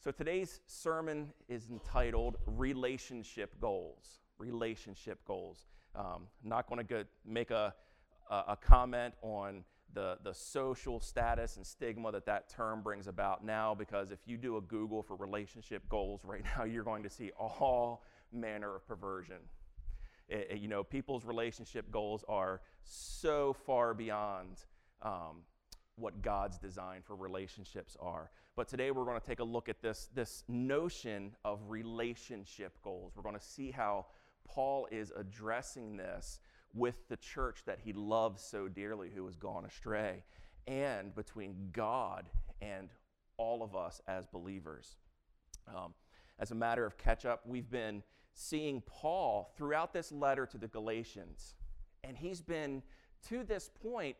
So today's sermon is entitled Relationship Goals. Relationship Goals. Not going to make a comment on the social status and stigma that term brings about now, because if you do a Google for relationship goals right now, you're going to see all manner of perversion. People's relationship goals are so far beyond what God's design for relationships are. But today we're going to take a look at this notion of relationship goals. We're going to see how Paul is addressing this with the church that he loves so dearly, who has gone astray, and between God and all of us as believers. As a matter of catch-up, we've been seeing Paul throughout this letter to the Galatians, and he's been, to this point,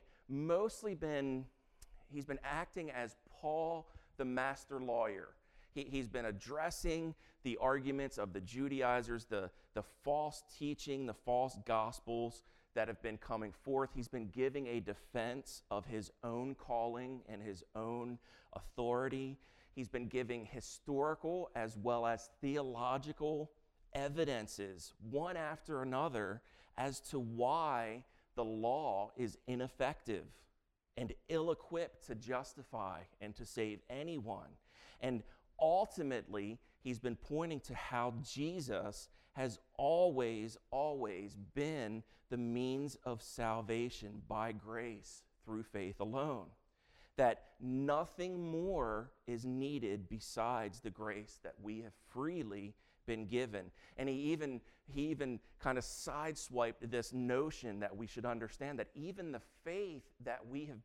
he's been acting as Paul, the master lawyer. He's been addressing the arguments of the Judaizers, the false teaching, the false gospels that have been coming forth. He's been giving a defense of his own calling and his own authority. He's been giving historical as well as theological evidences, one after another, as to why the law is ineffective and ill-equipped to justify and to save anyone. And ultimately, he's been pointing to how Jesus has always been the means of salvation by grace through faith alone. That nothing more is needed besides the grace that we have freely been given. And he even kind of sideswiped this notion that we should understand that even the faith that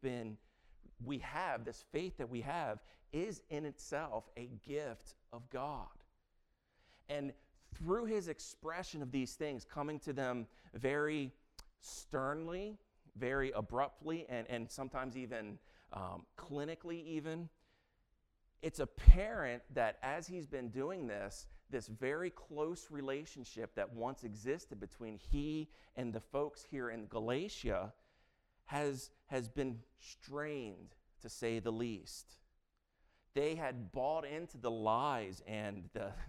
this faith that we have is in itself a gift of God. And through his expression of these things, coming to them very sternly, very abruptly, and sometimes even clinically even, it's apparent that as he's been doing this very close relationship that once existed between he and the folks here in Galatia has been strained, to say the least. They had bought into the lies and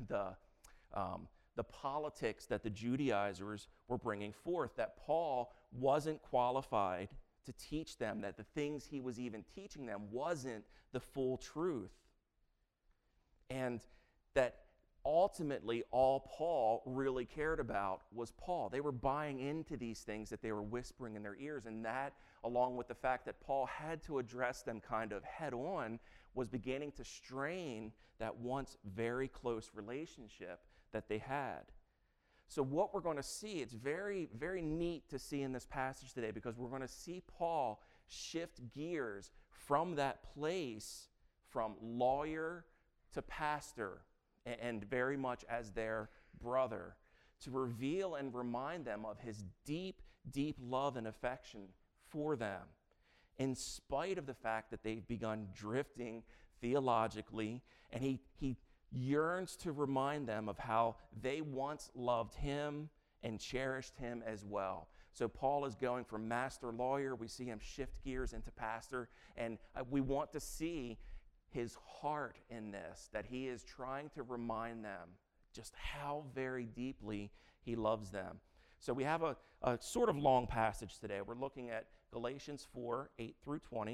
the politics that the Judaizers were bringing forth, that Paul wasn't qualified to teach them, that the things he was even teaching them wasn't the full truth. And that ultimately all Paul really cared about was Paul. They were buying into these things that they were whispering in their ears, and that, along with the fact that Paul had to address them kind of head on, was beginning to strain that once very close relationship that they had. So what we're going to see, it's very, very neat to see in this passage today, because we're going to see Paul shift gears from that place, from lawyer to pastor, and very much as their brother, to reveal and remind them of his deep, deep love and affection for them, in spite of the fact that they've begun drifting theologically, and he yearns to remind them of how they once loved him and cherished him as well. So Paul is going from master lawyer, we see him shift gears into pastor, and we want to see his heart in this, that he is trying to remind them just how very deeply he loves them. So we have a sort of long passage today. We're looking at Galatians 4, 8 through 20.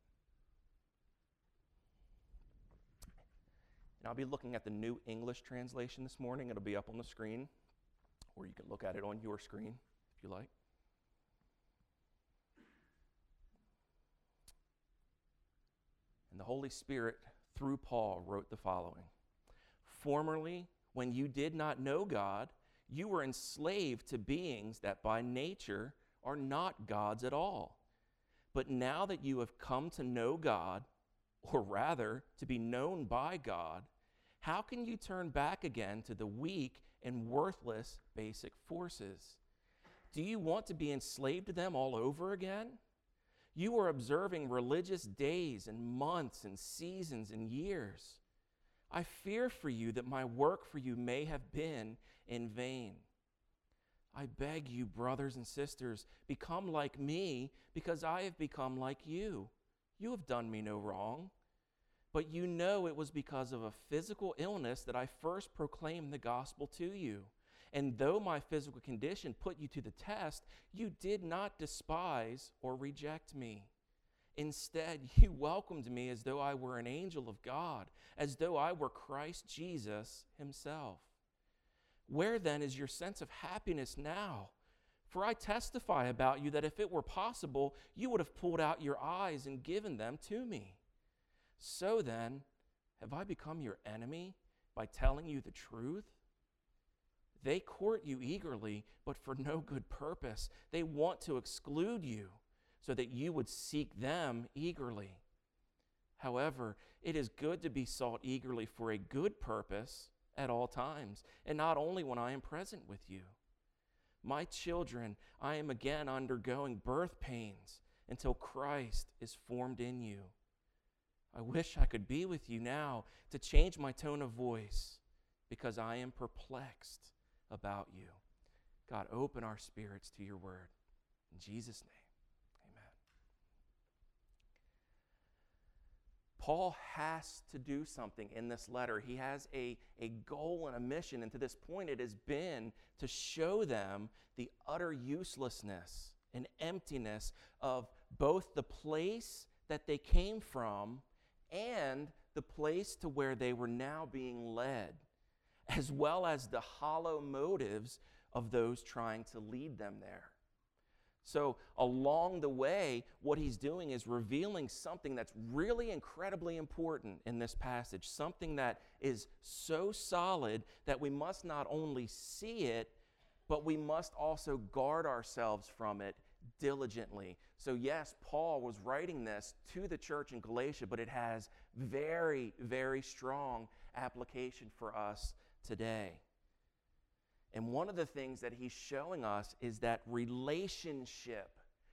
And I'll be looking at the New English Translation this morning. It'll be up on the screen, or you can look at it on your screen if you like. And the Holy Spirit, through Paul, wrote the following: "Formerly, when you did not know God, you were enslaved to beings that by nature are not gods at all. But now that you have come to know God, or rather to be known by God, how can you turn back again to the weak and worthless basic forces? Do you want to be enslaved to them all over again? You are observing religious days and months and seasons and years. I fear for you that my work for you may have been in vain. I beg you, brothers and sisters, become like me, because I have become like you. You have done me no wrong. But you know it was because of a physical illness that I first proclaimed the gospel to you. And though my physical condition put you to the test, you did not despise or reject me. Instead, you welcomed me as though I were an angel of God, as though I were Christ Jesus himself. Where then is your sense of happiness now? For I testify about you that if it were possible, you would have pulled out your eyes and given them to me. So then, have I become your enemy by telling you the truth? They court you eagerly, but for no good purpose. They want to exclude you, so that you would seek them eagerly. However, it is good to be sought eagerly for a good purpose at all times, and not only when I am present with you. My children, I am again undergoing birth pains until Christ is formed in you. I wish I could be with you now to change my tone of voice, because I am perplexed about you. God, open our spirits to your word. In Jesus' name, amen. Paul has to do something in this letter. He has a goal and a mission, and to this point it has been to show them the utter uselessness and emptiness of both the place that they came from and the place to where they were now being led, as well as the hollow motives of those trying to lead them there. So along the way, what he's doing is revealing something that's really incredibly important in this passage, something that is so solid that we must not only see it, but we must also guard ourselves from it diligently. So yes, Paul was writing this to the church in Galatia, but it has very, very strong application for us today. And one of the things that he's showing us is that relationship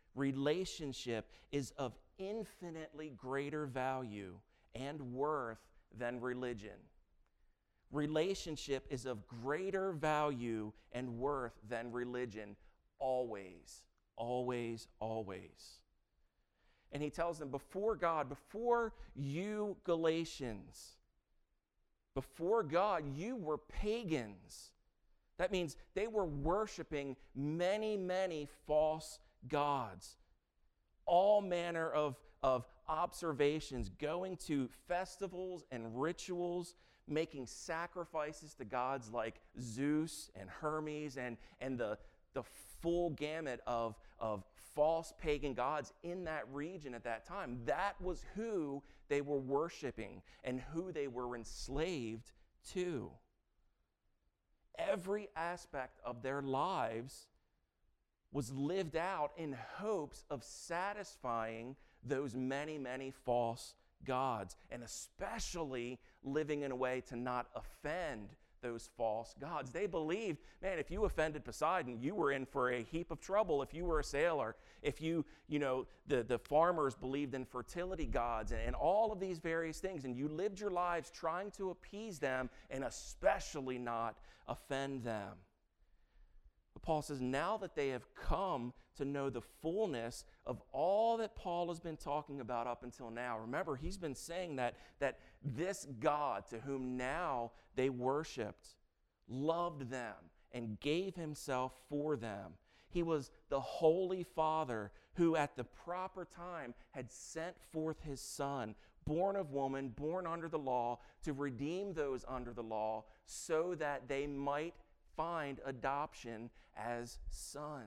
is of infinitely greater value and worth than religion. Relationship is of greater value and worth than religion, always, always, always. And he tells them, before God, before you Galatians, before God, you were pagans. That means they were worshiping many, many false gods. All manner of observations, going to festivals and rituals, making sacrifices to gods like Zeus and Hermes and the full gamut of false pagan gods in that region at that time. That was who they were worshiping and who they were enslaved to. Every aspect of their lives was lived out in hopes of satisfying those many, many false gods, and especially living in a way to not offend those false gods. They believed, man, if you offended Poseidon, you were in for a heap of trouble if you were a sailor. If the farmers believed in fertility gods and all of these various things, and you lived your lives trying to appease them and especially not offend them. But Paul says, now that they have come to know the fullness of all that Paul has been talking about up until now. Remember, he's been saying that this God to whom now they worshiped loved them and gave himself for them. He was the Holy Father who at the proper time had sent forth his Son, born of woman, born under the law, to redeem those under the law so that they might find adoption as sons.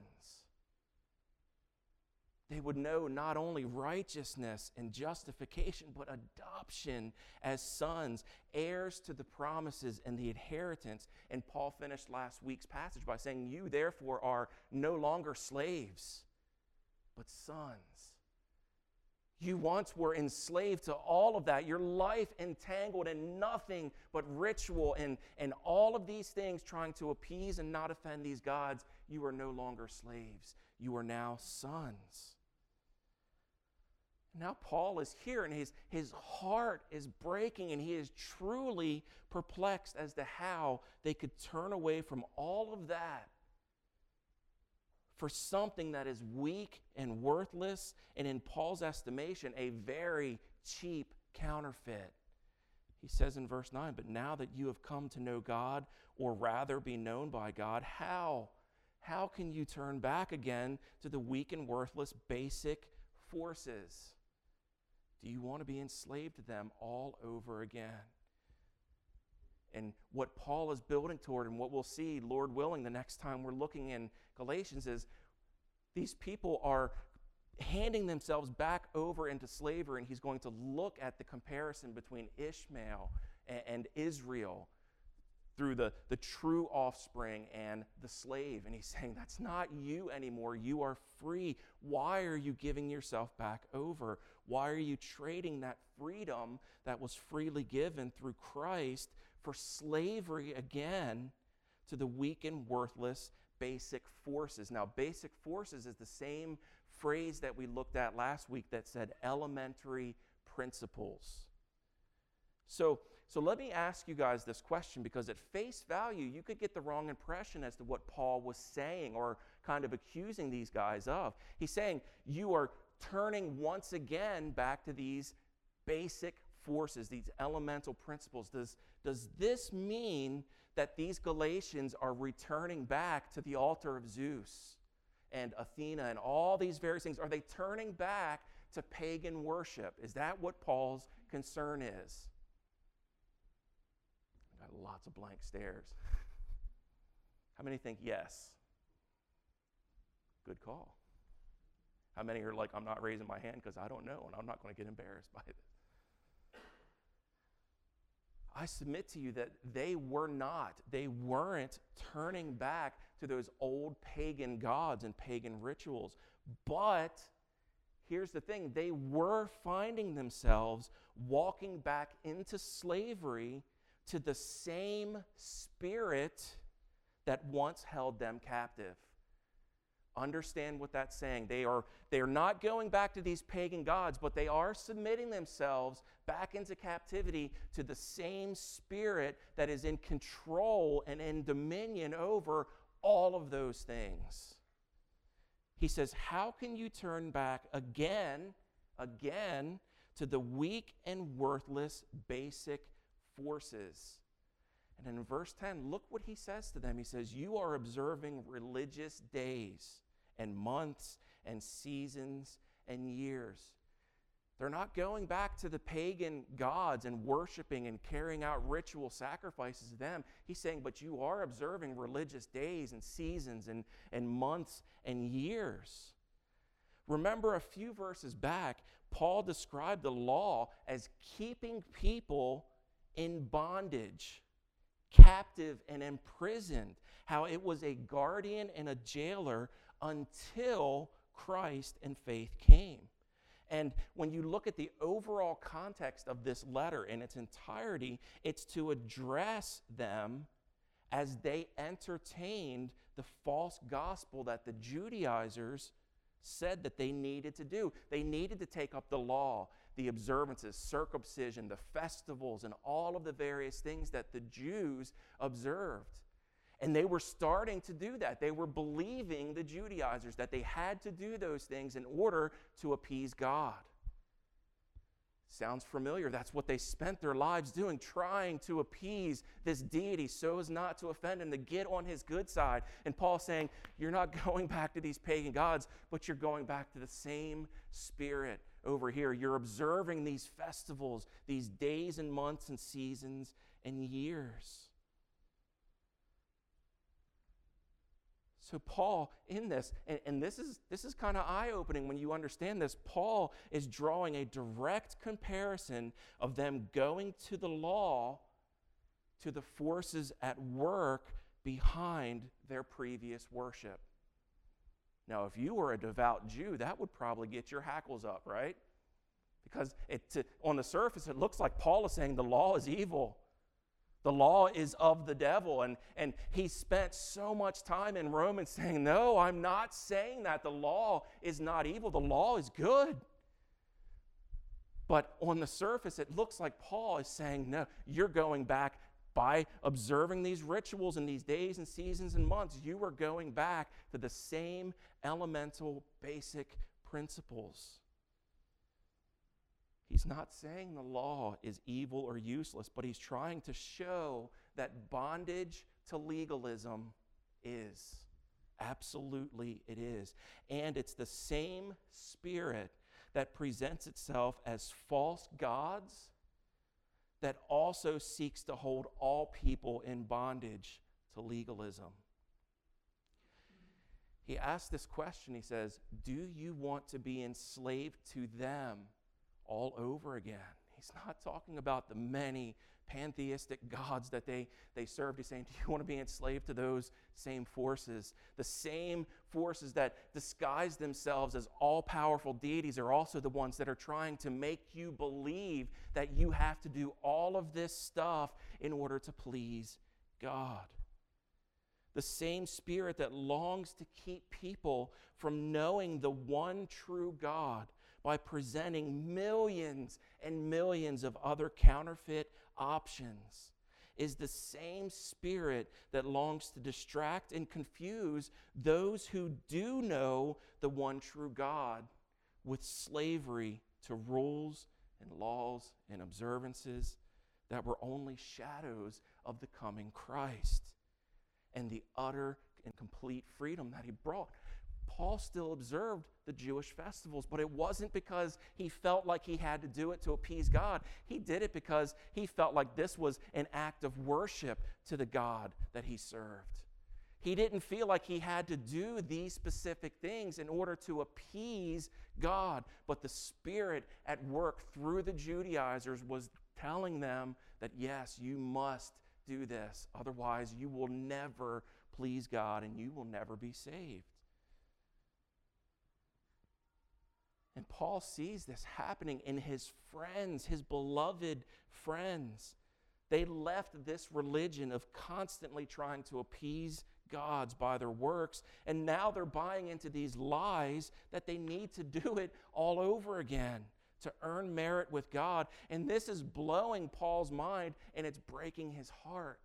They would know not only righteousness and justification, but adoption as sons, heirs to the promises and the inheritance. And Paul finished last week's passage by saying, you therefore are no longer slaves, but sons. You once were enslaved to all of that, your life entangled in nothing but ritual and all of these things trying to appease and not offend these gods. You are no longer slaves. You are now sons. Now Paul is here and his heart is breaking and he is truly perplexed as to how they could turn away from all of that for something that is weak and worthless, and in Paul's estimation, a very cheap counterfeit. He says in verse 9, but now that you have come to know God, or rather be known by God, how? How can you turn back again to the weak and worthless basic forces? Do you want to be enslaved to them all over again? And what Paul is building toward, and what we'll see, Lord willing, the next time we're looking in Galatians, is these people are handing themselves back over into slavery, and he's going to look at the comparison between Ishmael and Israel through the true offspring and the slave. And he's saying, that's not you anymore. You are free. Why are you giving yourself back over? Why are you trading that freedom that was freely given through Christ for slavery again to the weak and worthless basic forces? Now, basic forces is the same phrase that we looked at last week that said elementary principles. So let me ask you guys this question, because at face value, you could get the wrong impression as to what Paul was saying or kind of accusing these guys of. He's saying you are turning once again back to these basic forces, these elemental principles. Does this mean that these Galatians are returning back to the altar of Zeus and Athena and all these various things? Are they turning back to pagan worship? Is that what Paul's concern is? I got lots of blank stares. How many think yes? Good call. How many are like, I'm not raising my hand because I don't know and I'm not going to get embarrassed by this? I submit to you that they weren't turning back to those old pagan gods and pagan rituals. But here's the thing, they were finding themselves walking back into slavery to the same spirit that once held them captive. Understand what that's saying. They are not going back to these pagan gods, but they are submitting themselves back into captivity to the same spirit that is in control and in dominion over all of those things. He says, how can you turn back again to the weak and worthless basic forces? And in verse 10, look what he says to them. He says, you are observing religious days and months and seasons and years. They're not going back to the pagan gods and worshiping and carrying out ritual sacrifices to them. He's saying, but you are observing religious days and seasons and months and years. Remember, a few verses back, Paul described the law as keeping people in bondage, captive and imprisoned, how it was a guardian and a jailer until Christ and faith came. And when you look at the overall context of this letter in its entirety, it's to address them as they entertained the false gospel that the Judaizers said that they needed to do. They needed to take up the law, the observances, circumcision, the festivals, and all of the various things that the Jews observed. And they were starting to do that. They were believing, the Judaizers, that they had to do those things in order to appease God. Sounds familiar. That's what they spent their lives doing, trying to appease this deity so as not to offend him, to get on his good side. And Paul's saying, you're not going back to these pagan gods, but you're going back to the same spirit over here. You're observing these festivals, these days and months and seasons and years. So Paul, in this, and this is kind of eye-opening when you understand this, Paul is drawing a direct comparison of them going to the law to the forces at work behind their previous worship. Now, if you were a devout Jew, that would probably get your hackles up, right? Because on the surface, it looks like Paul is saying the law is evil. The law is of the devil. And he spent so much time in Romans saying, no, I'm not saying that. The law is not evil. The law is good. But on the surface, it looks like Paul is saying, no, you're going back by observing these rituals and these days and seasons and months. You are going back to the same elemental basic principles. He's not saying the law is evil or useless, but he's trying to show that bondage to legalism is. Absolutely it is. And it's the same spirit that presents itself as false gods that also seeks to hold all people in bondage to legalism. He asks this question, he says, do you want to be enslaved to them all over again? He's not talking about the many pantheistic gods that they served. He's saying, do you want to be enslaved to those same forces? The same forces that disguise themselves as all-powerful deities are also the ones that are trying to make you believe that you have to do all of this stuff in order to please God. The same spirit that longs to keep people from knowing the one true God by presenting millions and millions of other counterfeit options is the same spirit that longs to distract and confuse those who do know the one true God with slavery to rules and laws and observances that were only shadows of the coming Christ and the utter and complete freedom that he brought. Paul still observed the Jewish festivals, but it wasn't because he felt like he had to do it to appease God. He did it because he felt like this was an act of worship to the God that he served. He didn't feel like he had to do these specific things in order to appease God, but the Spirit at work through the Judaizers was telling them that, yes, you must do this. Otherwise, you will never please God and you will never be saved. And Paul sees this happening in his friends, his beloved friends. They left this religion of constantly trying to appease God by their works, and now they're buying into these lies that they need to do it all over again to earn merit with God. And this is blowing Paul's mind, and it's breaking his heart.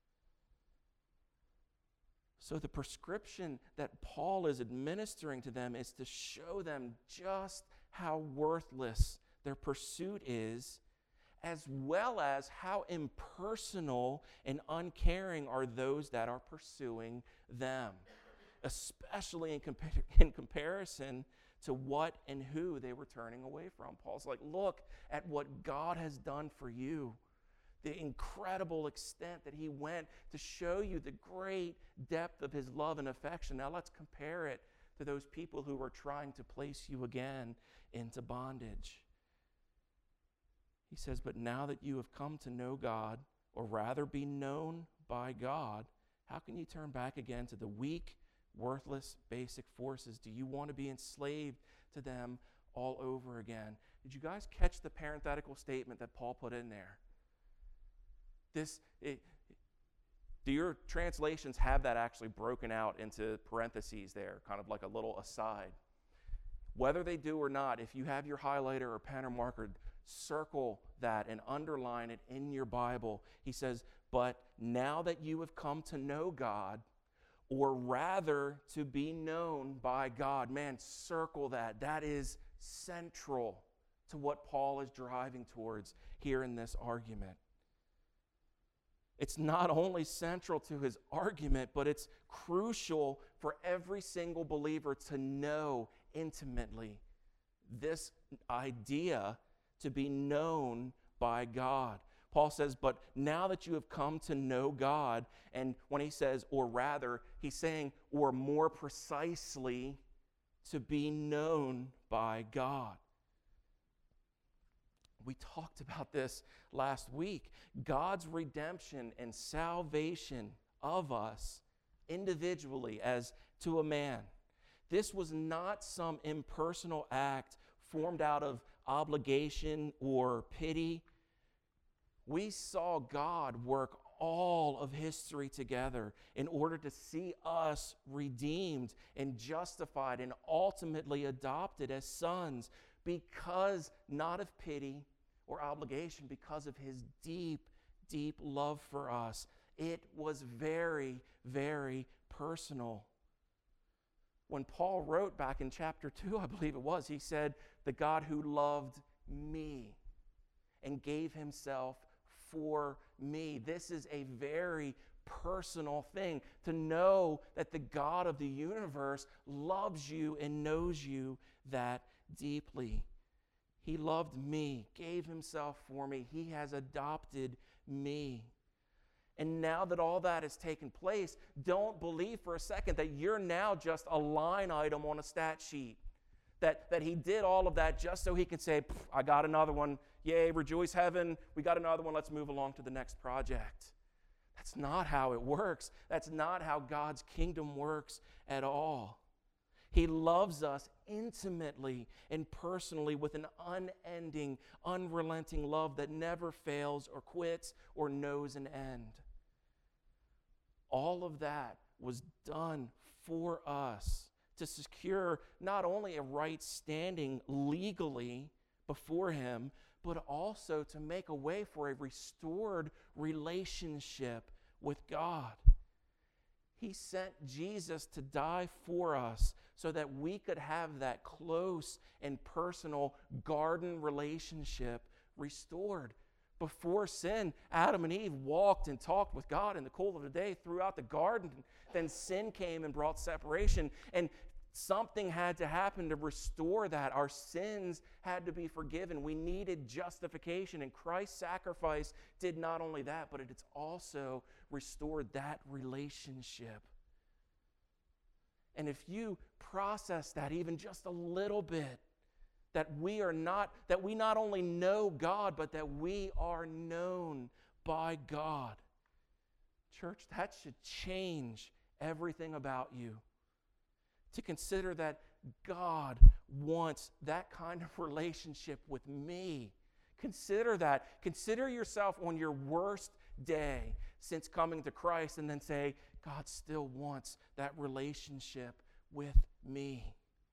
So the prescription that Paul is administering to them is to show them just how worthless their pursuit is, as well as how impersonal and uncaring are those that are pursuing them, especially in comparison to what and who they were turning away from. Paul's like, look at what God has done for you. The incredible extent that he went to show you the great depth of his love and affection. Now let's compare it to those people who are trying to place you again into bondage. He says, but now that you have come to know God, or rather be known by God, how can you turn back again to the weak, worthless, basic forces? Do you want to be enslaved to them all over again? Did you guys catch the parenthetical statement that Paul put in there? Do your translations have that actually broken out into parentheses there, kind of like a little aside? Whether they do or not, if you have your highlighter or pen or marker, circle that and underline it in your Bible. He says, but now that you have come to know God, or rather to be known by God. Man, circle that. That is central to what Paul is driving towards here in this argument. It's not only central to his argument, but it's crucial for every single believer to know intimately this idea to be known by God. Paul says, but now that you have come to know God, and when he says, or rather, he's saying, or more precisely, to be known by God. We talked about this last week. God's redemption and salvation of us individually as to a man. This was not some impersonal act formed out of obligation or pity. We saw God work all of history together in order to see us redeemed and justified and ultimately adopted as sons, because not of pity or obligation, because of his deep, deep love for us. It was very, very personal. When Paul wrote back in chapter 2, I believe it was, he said, the God who loved me and gave himself for me. This is a very personal thing, to know that the God of the universe loves you and knows you that deeply. He loved me, gave himself for me. He has adopted me. And now that all that has taken place, don't believe for a second that you're now just a line item on a stat sheet. That he did all of that just so he can say, I got another one. Yay, rejoice heaven. We got another one. Let's move along to the next project. That's not how it works. That's not how God's kingdom works at all. He loves us intimately and personally with an unending, unrelenting love that never fails or quits or knows an end. All of that was done for us to secure not only a right standing legally before him, but also to make a way for a restored relationship with God. He sent Jesus to die for us so that we could have that close and personal garden relationship restored. Before sin, Adam and Eve walked and talked with God in the cool of the day throughout the garden. Then sin came and brought separation, and something had to happen to restore that. Our sins had to be forgiven. We needed justification, and Christ's sacrifice did not only that, but it's also restored that relationship. And if you process that even just a little bit, that we not only know God, but that we are known by God. Church, that should change everything about you. To consider that God wants that kind of relationship with me. Consider that. Consider yourself on your worst day since coming to Christ, and then say, God still wants that relationship with me.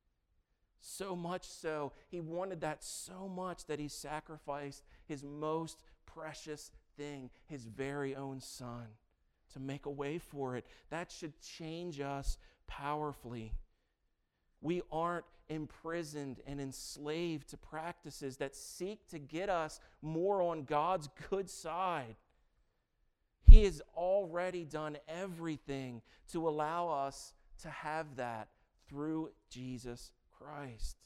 So much so, he wanted that so much that he sacrificed his most precious thing, his very own son, to make a way for it. That should change us powerfully. We aren't imprisoned and enslaved to practices that seek to get us more on God's good side. He has already done everything to allow us to have that through Jesus Christ.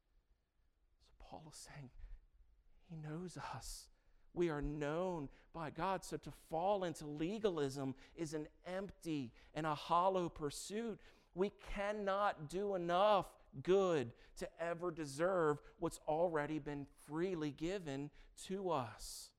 So Paul is saying, he knows us. We are known by God. So to fall into legalism is an empty and a hollow pursuit. We cannot do enough good to ever deserve what's already been freely given to us.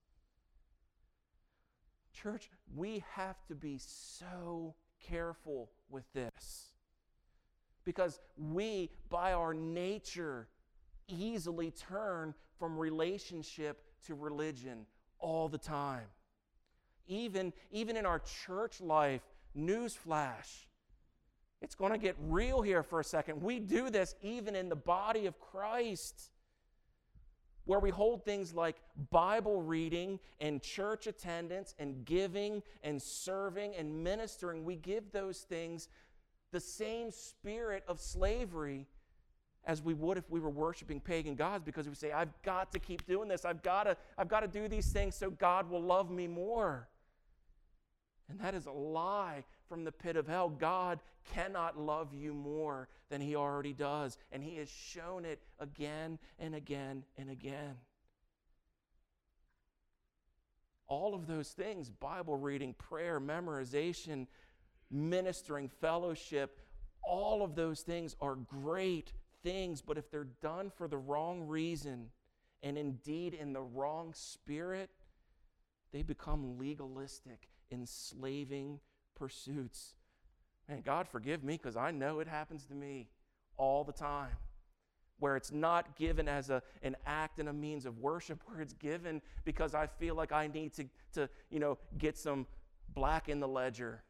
Church, we have to be so careful with this, because we, by our nature, easily turn from relationship to religion all the time. Even in our church life, newsflash, it's going to get real here for a second. We do this even in the body of Christ, where we hold things like Bible reading and church attendance and giving and serving and ministering. We give those things the same spirit of slavery as we would if we were worshiping pagan gods, because we say, I've got to keep doing this. I've got to do these things so God will love me more. And that is a lie from the pit of hell. God cannot love you more than he already does. And he has shown it again and again and again. All of those things, Bible reading, prayer, memorization, ministering, fellowship, all of those things are great things. But if they're done for the wrong reason, and indeed in the wrong spirit, they become legalistic, enslaving pursuits. Man, God forgive me, because I know it happens to me all the time, where it's not given as an act and a means of worship, where it's given because I feel like I need to get some black in the ledger.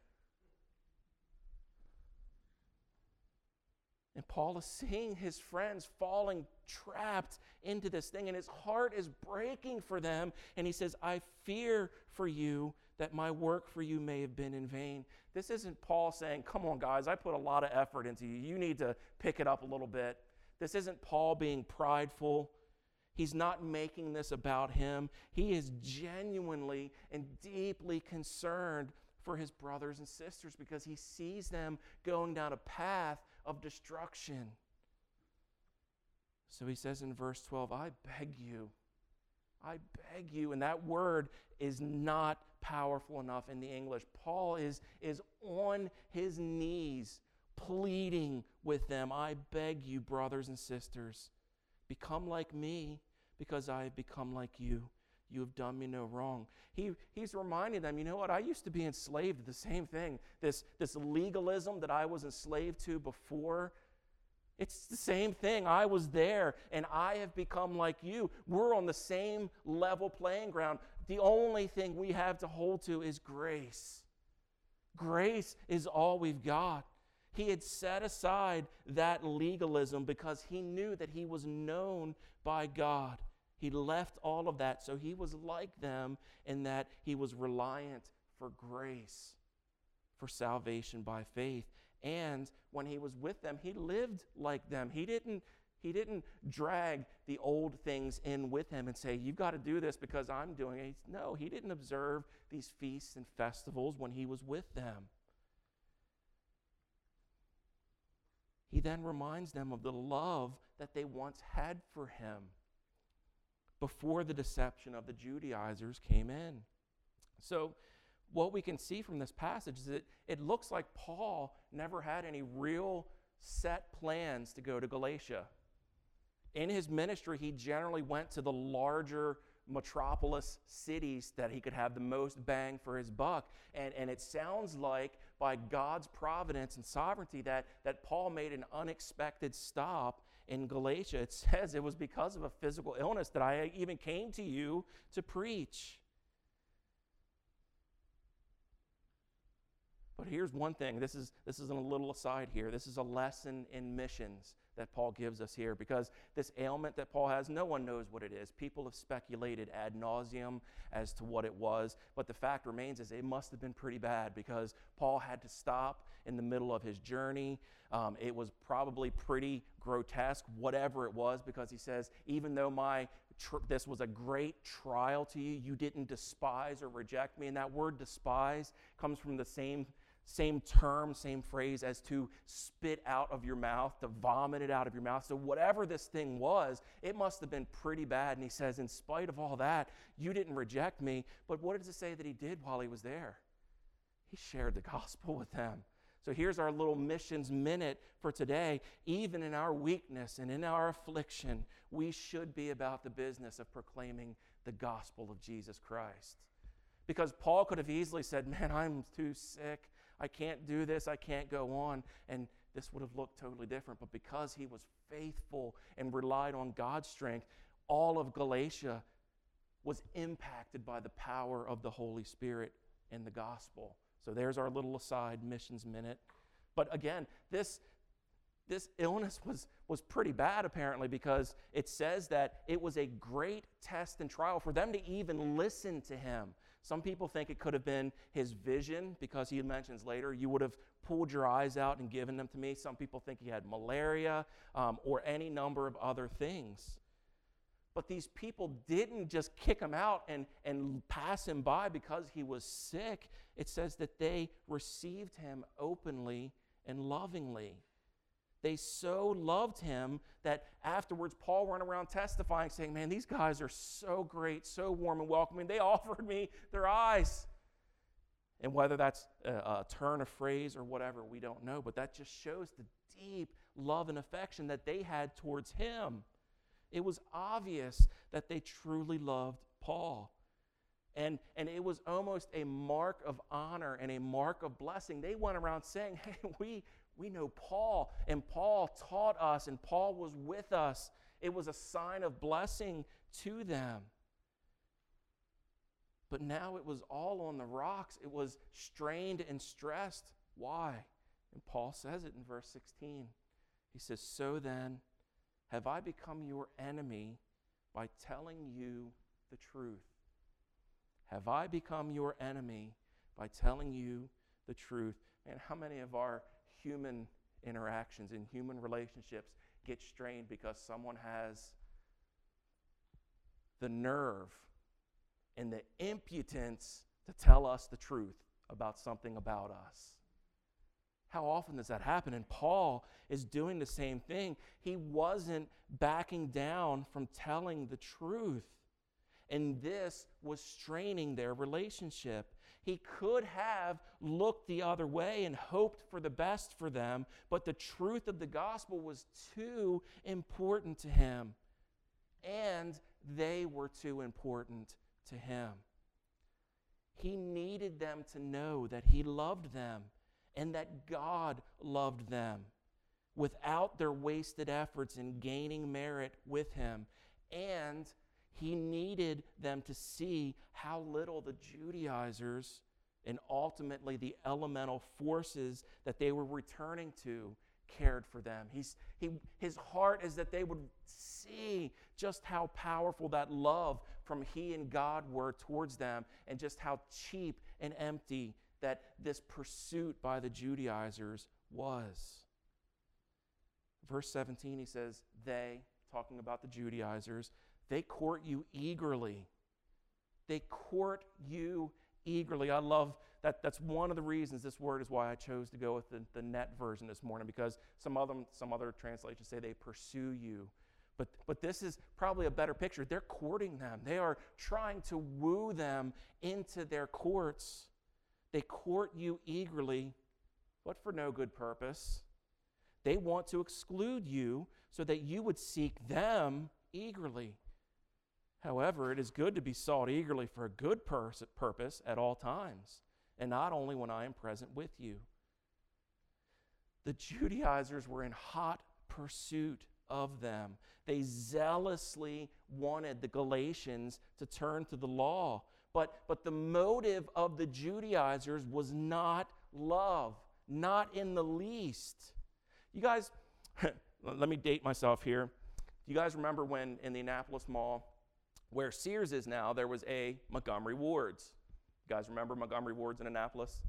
And Paul is seeing his friends falling trapped into this thing, and his heart is breaking for them. And he says, I fear for you that my work for you may have been in vain. This isn't Paul saying, come on, guys, I put a lot of effort into you. You need to pick it up a little bit. This isn't Paul being prideful. He's not making this about him. He is genuinely and deeply concerned for his brothers and sisters because he sees them going down a path of destruction. So he says in verse 12, I beg you. And that word is not powerful enough in the English. Paul is on his knees pleading with them. I beg you, brothers and sisters, become like me because I have become like you. You have done me no wrong. He's reminding them, you know what? I used to be enslaved to the same thing. This legalism that I was enslaved to before, it's the same thing. I was there, and I have become like you. We're on the same level playing ground. The only thing we have to hold to is grace. Grace is all we've got. He had set aside that legalism because he knew that he was known by God. He left all of that, so he was like them in that he was reliant for grace, for salvation by faith. And when he was with them, he lived like them. He didn't drag the old things in with him and say, you've got to do this because I'm doing it. No, he didn't observe these feasts and festivals when he was with them. He then reminds them of the love that they once had for him before the deception of the Judaizers came in. So what we can see from this passage is that it looks like Paul never had any real set plans to go to Galatia. In his ministry, he generally went to the larger metropolis cities that he could have the most bang for his buck. And it sounds like by God's providence and sovereignty that Paul made an unexpected stop in Galatia. It says it was because of a physical illness that I even came to you to preach. But here's one thing. This is a little aside here. This is a lesson in missions that Paul gives us here, because this ailment that Paul has, no one knows what it is. People have speculated ad nauseum as to what it was, but the fact remains is it must have been pretty bad because Paul had to stop in the middle of his journey. It was probably pretty grotesque, whatever it was, because he says, even though this was a great trial to you, you didn't despise or reject me. And that word despise comes from the same term, same phrase as to spit out of your mouth, to vomit it out of your mouth. So whatever this thing was, it must have been pretty bad. And he says, in spite of all that, you didn't reject me. But what does it say that he did while he was there? He shared the gospel with them. So here's our little missions minute for today. Even in our weakness and in our affliction, we should be about the business of proclaiming the gospel of Jesus Christ. Because Paul could have easily said, man, I'm too sick. I can't do this. I can't go on. And this would have looked totally different. But because he was faithful and relied on God's strength, all of Galatia was impacted by the power of the Holy Spirit and the gospel. So there's our little aside missions minute. But again, this illness was pretty bad apparently, because it says that it was a great test and trial for them to even listen to him. Some people think it could have been his vision, because he mentions later, you would have pulled your eyes out and given them to me. Some people think he had malaria or any number of other things. But these people didn't just kick him out and pass him by because he was sick. It says that they received him openly and lovingly. They so loved him that afterwards Paul went around testifying, saying, man, these guys are so great, so warm and welcoming. They offered me their eyes. And whether that's a turn of phrase or whatever, we don't know. But that just shows the deep love and affection that they had towards him. It was obvious that they truly loved Paul. And it was almost a mark of honor and a mark of blessing. They went around saying, hey, we know Paul, and Paul taught us, and Paul was with us. It was a sign of blessing to them. But now it was all on the rocks. It was strained and stressed. Why? And Paul says it in verse 16. He says, so then, have I become your enemy by telling you the truth? Have I become your enemy by telling you the truth? And how many of our human interactions and human relationships get strained because someone has the nerve and the impudence to tell us the truth about something about us? How often does that happen? And Paul is doing the same thing. He wasn't backing down from telling the truth. And this was straining their relationship. He could have looked the other way and hoped for the best for them, but the truth of the gospel was too important to him. And they were too important to him. He needed them to know that he loved them and that God loved them without their wasted efforts in gaining merit with him. And he needed them to see how little the Judaizers and ultimately the elemental forces that they were returning to cared for them. His heart is that they would see just how powerful that love from he and God were towards them, and just how cheap and empty that this pursuit by the Judaizers was. Verse 17, he says, they, talking about the Judaizers, they court you eagerly. They court you eagerly. I love that. That's one of the reasons this word is why I chose to go with the net version this morning, because some other translations say they pursue you. But this is probably a better picture. They're courting them. They are trying to woo them into their courts. They court you eagerly, but for no good purpose. They want to exclude you so that you would seek them eagerly. However, it is good to be sought eagerly for a good purpose at all times, and not only when I am present with you. The Judaizers were in hot pursuit of them. They zealously wanted the Galatians to turn to the law. But the motive of the Judaizers was not love, not in the least. You guys, let me date myself here. Do you guys remember when in the Annapolis Mall, where Sears is now, there was a Montgomery Ward's? You guys remember Montgomery Ward's in Annapolis?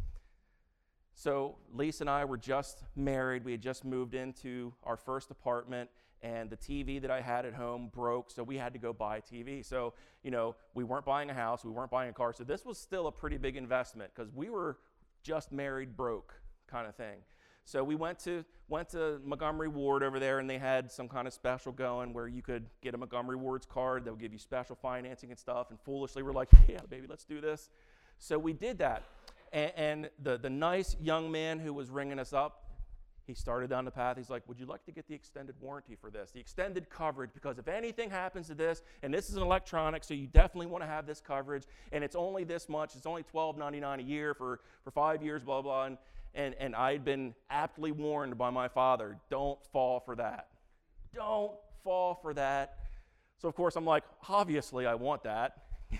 So Lisa and I were just married. We had just moved into our first apartment, and the TV that I had at home broke, so we had to go buy a TV. So, we weren't buying a house, we weren't buying a car, so this was still a pretty big investment because we were just married broke kind of thing. So we went to Montgomery Ward over there, and they had some kind of special going where you could get a Montgomery Ward's card. They'll give you special financing and stuff, and foolishly we're like, yeah, baby, let's do this. So we did that. And the nice young man who was ringing us up, he started down the path. He's like, would you like to get the extended warranty for this? The extended coverage, because if anything happens to this, and this is an electronic, so you definitely want to have this coverage, and it's only this much. It's only $12.99 a year for 5 years, blah, blah, blah. And I'd been aptly warned by my father, don't fall for that. Don't fall for that. So, of course, I'm like, obviously I want that.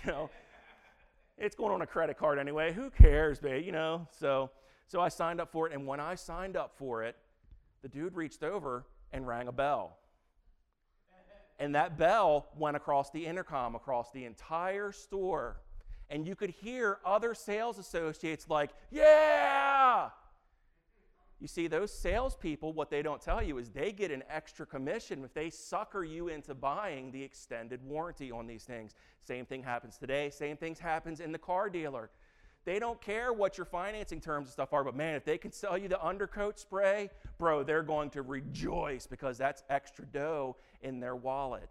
It's going on a credit card anyway. Who cares, babe? So I signed up for it, and when I signed up for it, the dude reached over and rang a bell. And that bell went across the intercom, across the entire store. And you could hear other sales associates like, yeah! You see, those salespeople, what they don't tell you is they get an extra commission if they sucker you into buying the extended warranty on these things. Same thing happens today. Same things happens in the car dealer. They don't care what your financing terms and stuff are, but man, if they can sell you the undercoat spray, bro, they're going to rejoice because that's extra dough in their wallet.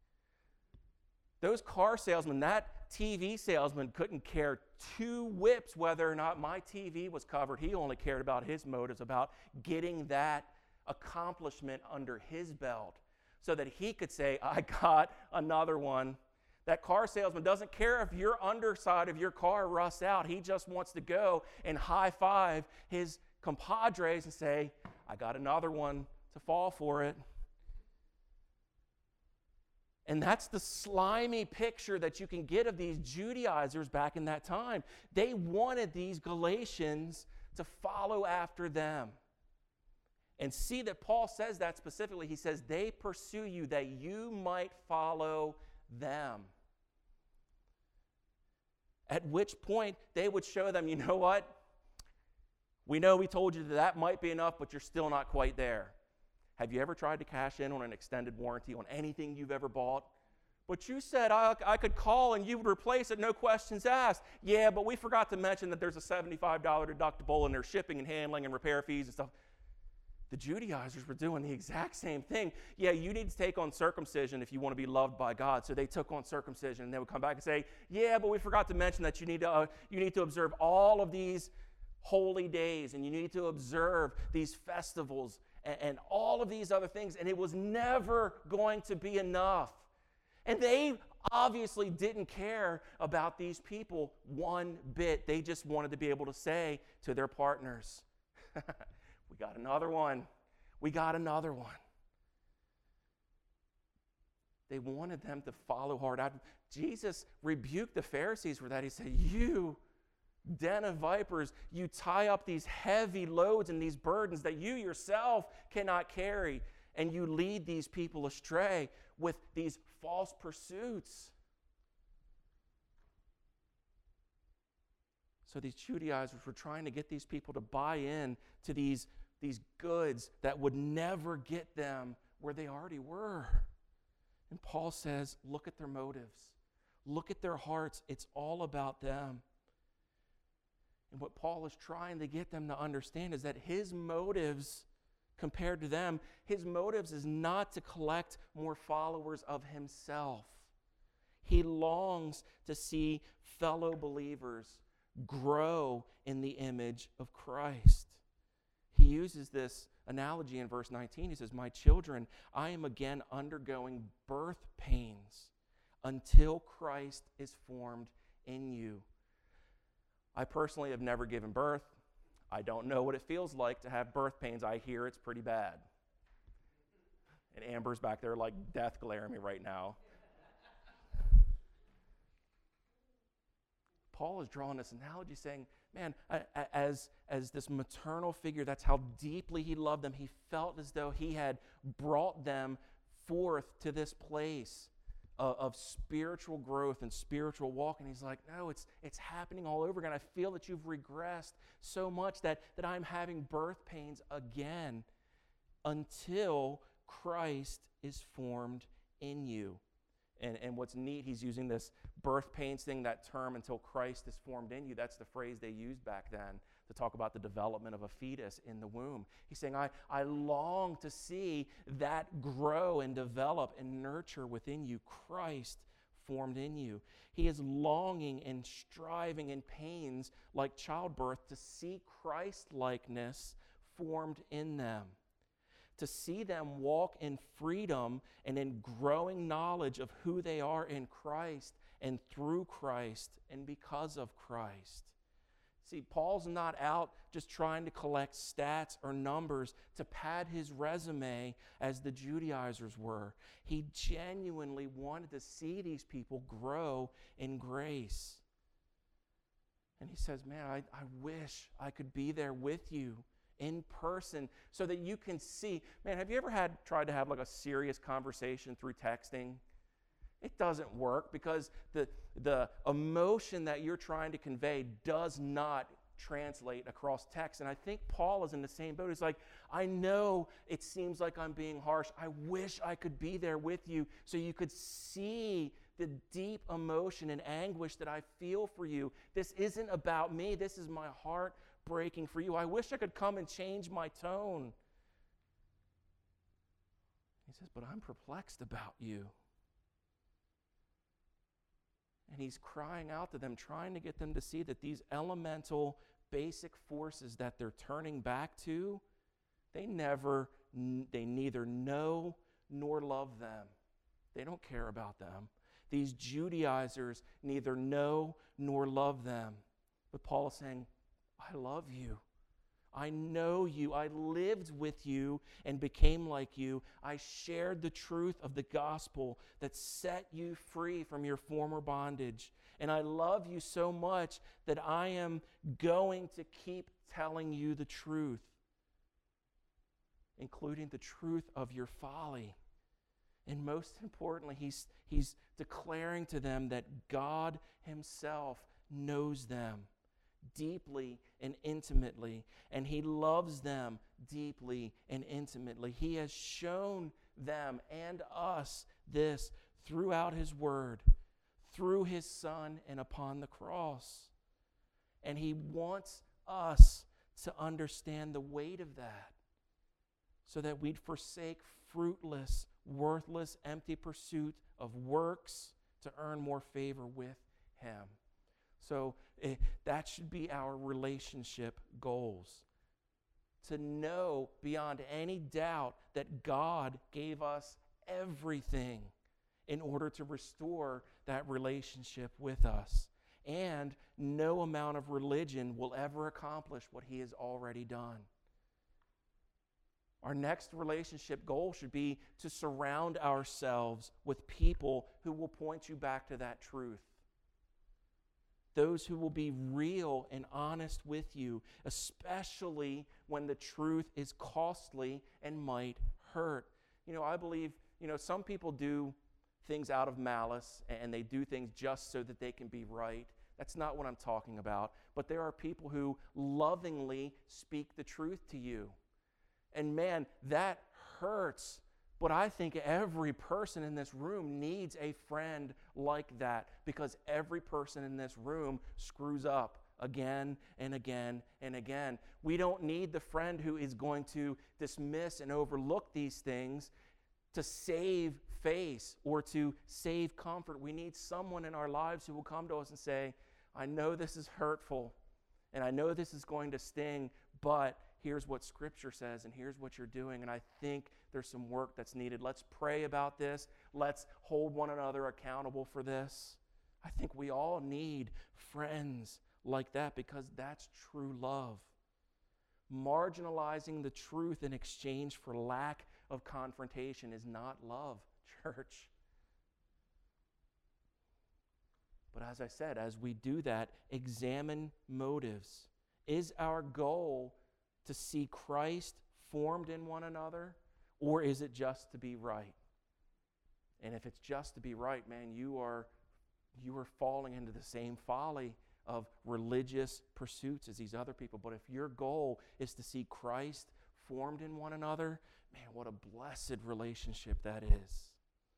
Those car salesmen, that TV salesman couldn't care two whips whether or not my TV was covered. He only cared about his motives, about getting that accomplishment under his belt so that he could say, I got another one. That car salesman doesn't care if your underside of your car rusts out. He just wants to go and high-five his compadres and say, I got another one to fall for it. And that's the slimy picture that you can get of these Judaizers back in that time. They wanted these Galatians to follow after them. And see that Paul says that specifically. He says, they pursue you that you might follow them. At which point they would show them, you know what? We know we told you that might be enough, but you're still not quite there. Have you ever tried to cash in on an extended warranty on anything you've ever bought? But you said I could call and you would replace it, no questions asked. Yeah, but we forgot to mention that there's a $75 deductible and there's shipping and handling and repair fees and stuff. The Judaizers were doing the exact same thing. Yeah, you need to take on circumcision if you want to be loved by God. So they took on circumcision, and they would come back and say, yeah, but we forgot to mention that you need to observe all of these holy days, and you need to observe these festivals and all of these other things, and it was never going to be enough. And they obviously didn't care about these people one bit. They just wanted to be able to say to their partners, we got another one. We got another one. They wanted them to follow hard out. Jesus rebuked the Pharisees for that. He said, you den of vipers, you tie up these heavy loads and these burdens that you yourself cannot carry, and you lead these people astray with these false pursuits. So these Judaizers were trying to get these people to buy in to these goods that would never get them where they already were. And Paul says, look at their motives. Look at their hearts. It's all about them. And what Paul is trying to get them to understand is that his motives, compared to them, his motives is not to collect more followers of himself. He longs to see fellow believers grow in the image of Christ. He uses this analogy in verse 19. He says, my children, I am again undergoing birth pains until Christ is formed in you. I personally have never given birth. I don't know what it feels like to have birth pains. I hear it's pretty bad. And Amber's back there like death glaring at me right now. Paul is drawing this analogy saying, man, as this maternal figure, that's how deeply he loved them. He felt as though he had brought them forth to this place of spiritual growth and spiritual walk. And he's like, no, it's happening all over again. I feel that you've regressed so much that I'm having birth pains again until Christ is formed in you. And what's neat, he's using this birth pains thing, that term, until Christ is formed in you. That's the phrase they used back then to talk about the development of a fetus in the womb. He's saying, I long to see that grow and develop and nurture within you, Christ formed in you. He is longing and striving in pains like childbirth to see Christ-likeness formed in them, to see them walk in freedom and in growing knowledge of who they are in Christ and through Christ and because of Christ. See, Paul's not out just trying to collect stats or numbers to pad his resume as the Judaizers were. He genuinely wanted to see these people grow in grace. And he says, man, I wish I could be there with you in person so that you can see. Man, have you ever tried to have like a serious conversation through texting? It doesn't work because the emotion that you're trying to convey does not translate across text. And I think Paul is in the same boat. He's like, I know it seems like I'm being harsh. I wish I could be there with you so you could see the deep emotion and anguish that I feel for you. This isn't about me. This is my heart breaking for you. I wish I could come and change my tone. He says, but I'm perplexed about you. And he's crying out to them, trying to get them to see that these elemental, basic forces that they're turning back to, they neither know nor love them. They don't care about them. These Judaizers neither know nor love them. But Paul is saying, I love you. I know you. I lived with you and became like you. I shared the truth of the gospel that set you free from your former bondage. And I love you so much that I am going to keep telling you the truth, including the truth of your folly. And most importantly, he's declaring to them that God himself knows them deeply and intimately, and he loves them deeply and intimately. He has shown them and us this throughout his word, through his Son, and upon the cross. And he wants us to understand the weight of that so that we'd forsake fruitless, worthless, empty pursuit of works to earn more favor with him. So that should be our relationship goals. To know beyond any doubt that God gave us everything in order to restore that relationship with us. And no amount of religion will ever accomplish what he has already done. Our next relationship goal should be to surround ourselves with people who will point you back to that truth. Those who will be real and honest with you, especially when the truth is costly and might hurt. I believe, some people do things out of malice and they do things just so that they can be right. That's not what I'm talking about. But there are people who lovingly speak the truth to you. And man, that hurts. But I think every person in this room needs a friend like that, because every person in this room screws up again and again and again. We don't need the friend who is going to dismiss and overlook these things to save face or to save comfort. We need someone in our lives who will come to us and say, I know this is hurtful and I know this is going to sting, but here's what Scripture says and here's what you're doing, and I think there's some work that's needed. Let's pray about this. Let's hold one another accountable for this. I think we all need friends like that, because that's true love. Marginalizing the truth in exchange for lack of confrontation is not love, church. But as I said, as we do that, examine motives. Is our goal to see Christ formed in one another, or is it just to be right? And if it's just to be right, man, you are falling into the same folly of religious pursuits as these other people. But if your goal is to see Christ formed in one another, man, what a blessed relationship that is.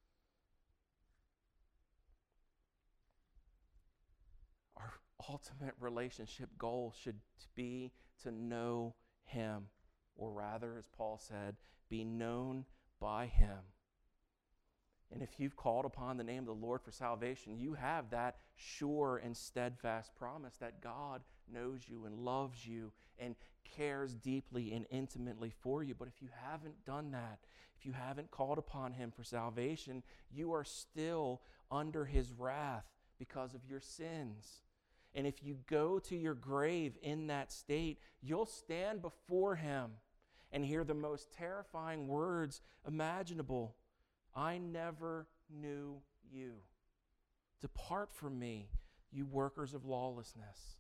Our ultimate relationship goal should be to know him, or rather, as Paul said, be known by him. And if you've called upon the name of the Lord for salvation, you have that sure and steadfast promise that God knows you and loves you and cares deeply and intimately for you. But if you haven't done that, if you haven't called upon him for salvation, you are still under his wrath because of your sins. And if you go to your grave in that state, you'll stand before him and hear the most terrifying words imaginable. I never knew you. Depart from me, you workers of lawlessness.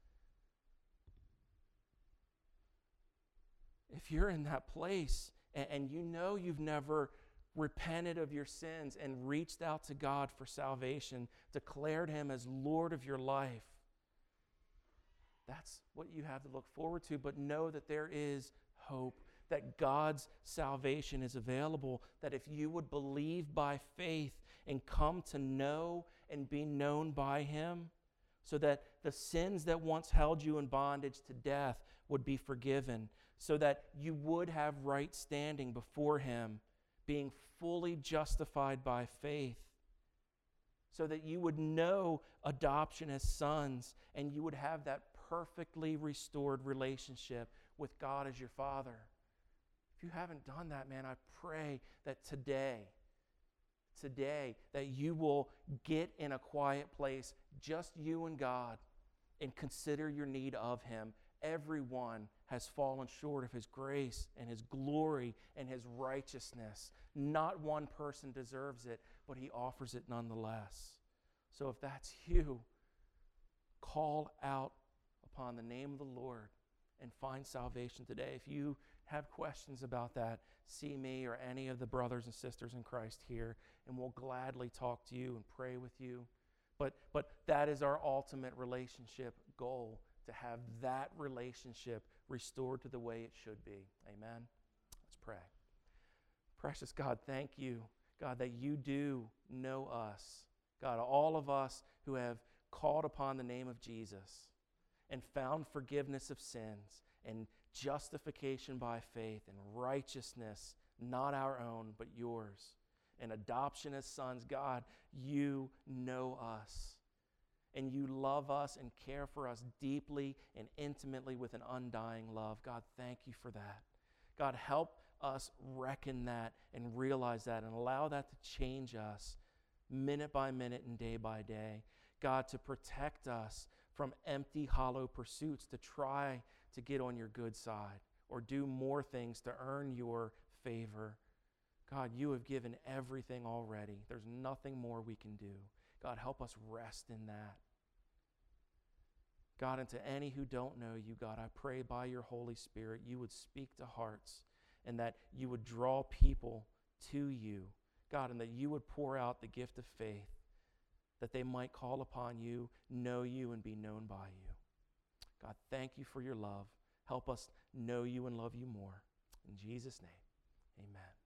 If you're in that place and you know you've never repented of your sins and reached out to God for salvation, declared him as Lord of your life, that's what you have to look forward to. But know that there is hope, that God's salvation is available, that if you would believe by faith and come to know and be known by him, so that the sins that once held you in bondage to death would be forgiven, so that you would have right standing before him, being fully justified by faith, so that you would know adoption as sons and you would have that perfectly restored relationship with God as your Father. If you haven't done that, man, I pray that today, that you will get in a quiet place, just you and God, and consider your need of him. Everyone has fallen short of his grace and his glory and his righteousness. Not one person deserves it, but he offers it nonetheless. So if that's you, call out upon the name of the Lord and find salvation today. If you have questions about that, see me or any of the brothers and sisters in Christ here, and we'll gladly talk to you and pray with you. But that is our ultimate relationship goal, to have that relationship restored to the way it should be. Amen? Let's pray. Precious God, thank you. God, that you do know us. God, all of us who have called upon the name of Jesus and found forgiveness of sins and justification by faith and righteousness, not our own, but yours, and adoption as sons. God, you know us, and you love us and care for us deeply and intimately with an undying love. God, thank you for that. God, help us reckon that and realize that and allow that to change us minute by minute and day by day. God, to protect us from empty, hollow pursuits to try to get on your good side or do more things to earn your favor. God, you have given everything already. There's nothing more we can do. God, help us rest in that. God, and to any who don't know you, God, I pray by your Holy Spirit you would speak to hearts and that you would draw people to you, God, and that you would pour out the gift of faith that they might call upon you, know you, and be known by you. God, thank you for your love. Help us know you and love you more. In Jesus' name, amen.